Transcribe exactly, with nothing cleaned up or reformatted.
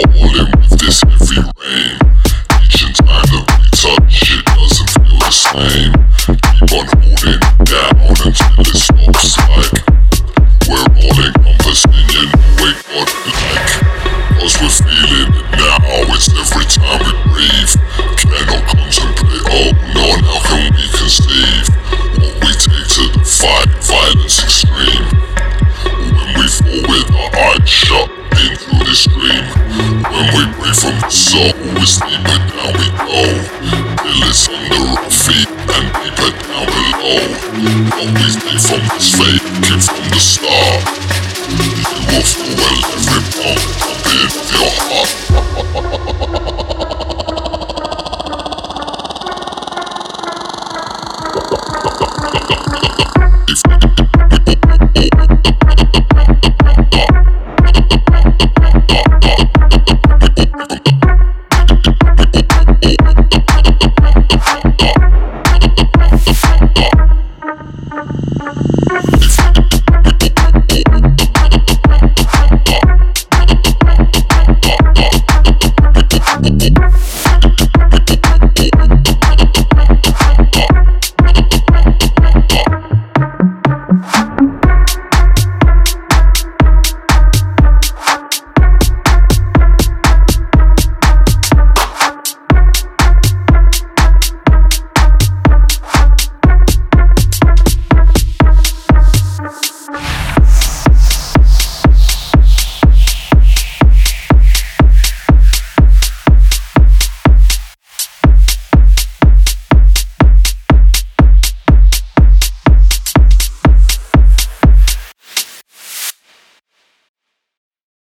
falling with this heavy rain. Each and time that we touch, it doesn't feel the same. Keep on holding down until it stops like we're all encompassing, you know we got like. Cause we're feeling it now, it's every time we breathe. Cannot contemplate, oh no, how can we conceive what we take to the fight, violence extreme. When we fall with our eyes shut into this dream. When we break from the soul, we're deeper down we go. Till it's under our feet and deeper down below. What we take from this fate came from the start. You will feel well every pump, pumping of your heart.